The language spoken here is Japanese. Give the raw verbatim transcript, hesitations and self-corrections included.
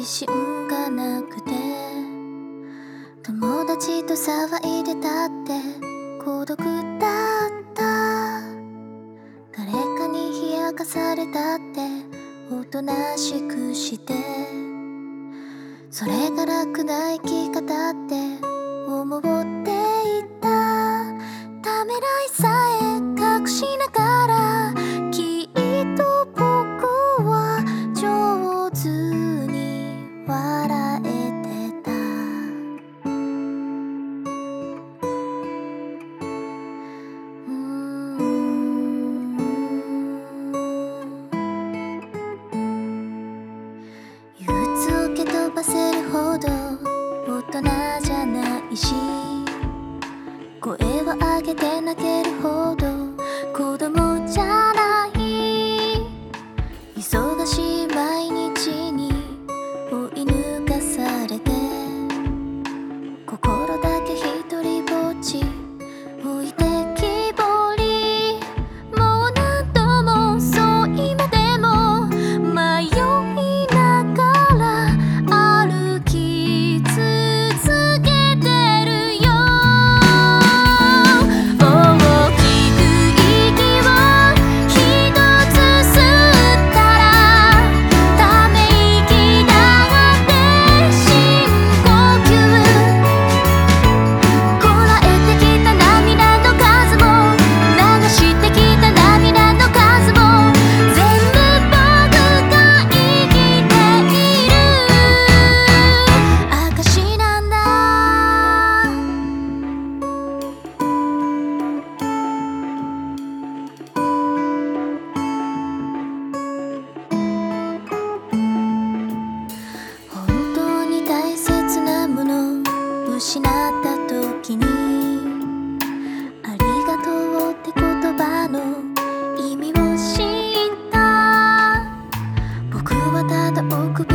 自信がなくて、友達と騒いでたって孤独だった。誰かに冷やかされたっておとなしくして、それが楽な生き方って思っていた。ためらいさえ隠しながら、きっと僕は上手に笑えてた。うーん憂鬱を蹴飛ばせるほど大人じゃないし、声を上げて泣けるほど子供じゃない。忙しい毎日に追い抜かされて、心だけ一人ぼっち置いてきぼり。もう何度もそう今でも迷いながら歩き続けてるよ。大きく息を一つ吸ったら、ため息だって深呼吸。こらえてきた涙の数も流してきた涙の数も全部僕が生きている証なんだ。本当に大切なもの失った時に、ありがとうって言葉の意味を知った。僕はただ臆病